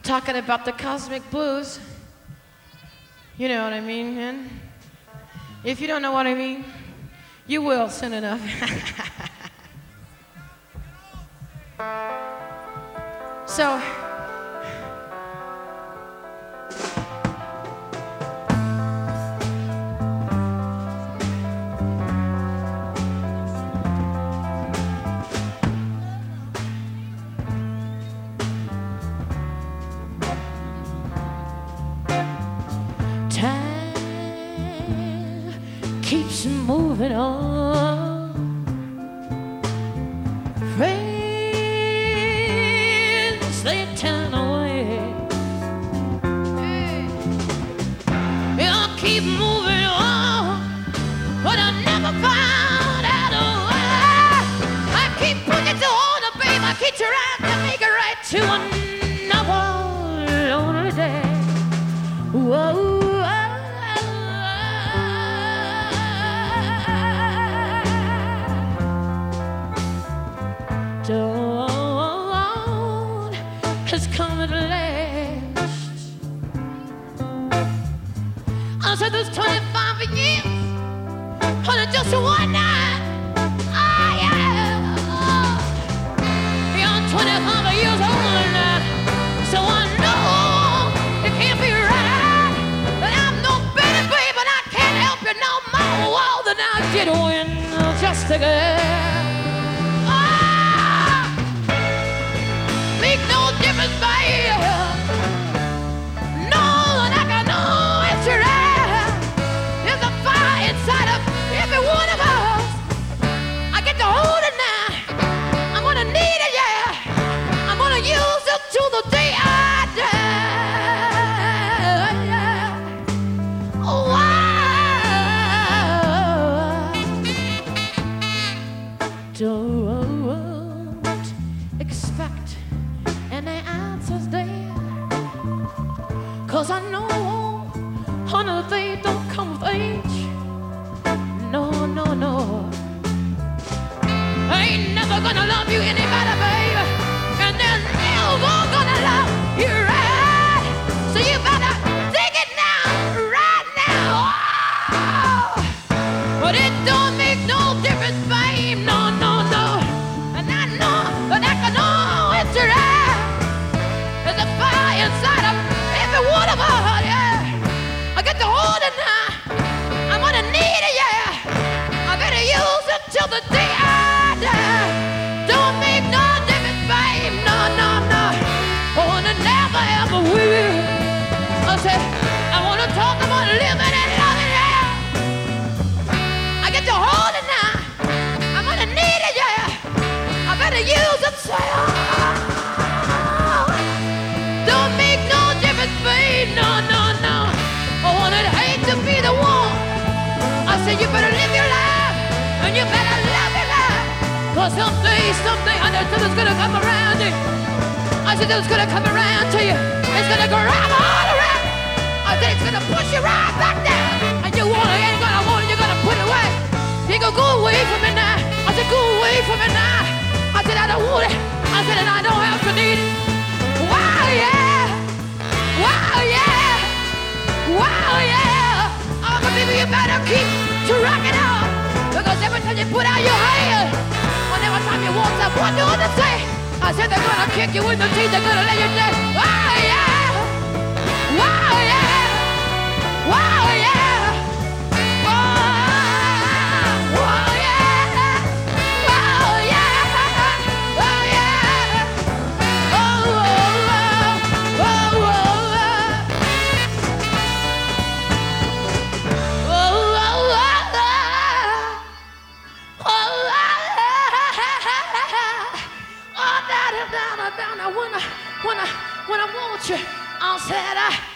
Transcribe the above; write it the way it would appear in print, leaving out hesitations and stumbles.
talking about the cosmic blues. You know what I mean, man? If you don't know what I mean, you will soon enough. So, time keeps moving on. Friends, they turn away. You'll keep moving on, but I never found out a way. I keep pushing to hold the babe. I keep trying to make it right to another lonely day. Whoa. Dawn has come at last. I said there's 25 years on just one night. Oh yeah. You're 25 years old now, so I know it can't be right. But I'm no better, babe, and I can't help you no more than I did when just a girl. No difference, babe. No, like I know it's right. There's a fire inside of every one of us. I get to hold it now. I'm gonna need it, yeah. I'm gonna use it till the day I die. Oh, don't expect any answers there, 'cause I know, honey, they don't come with age. No, no, no. I ain't never gonna love you any better, baby, and they're never gonna love you right. So you better dig it now, right now. Oh, but it don't make no difference, babe. No, no, no. And I know that I can know it's right. There's a fire inside of every one of us, yeah. I get to hold it now. I'm gonna need it, yeah. I better use it till the day I die. Don't make no difference, babe. No, no, no. Oh, and it never ever will. I said, I wanna talk about living and loving, yeah. I get to hold it now. I'm gonna need it, yeah. I better use it, say, babe, no, no, no. Oh, and I'd hate to be the one. I said you better live your life, and you better love your life. 'Cause someday, I know something's gonna come around you. I said it's gonna come around to you. It's gonna grab all around. I said it's gonna push you right back down. And you ain't gonna want it, you're gonna put it away. You go away from me now. I said go away from me now. I said I don't want it. I said and I don't have to need it. Wow, yeah. Wow, yeah! Wow, yeah! Oh, but baby, you better keep to rocking out. Because every time you put out your hand, and every time you walk up, what do they say? I said they're gonna kick you in the teeth, they're gonna lay you down. Wow, yeah! Wow, yeah! Wow, yeah! Wow, wow, yeah! Wow, yeah! Wow, yeah! Oh, oh, oh, oh, oh. When I want you, I said